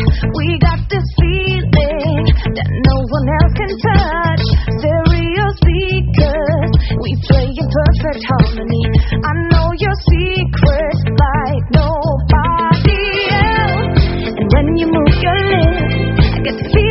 We got this feeling that no one else can touch. Stereo speakers, we play in perfect harmony. I know your secrets like nobody else. And when you move your lips, I get the feeling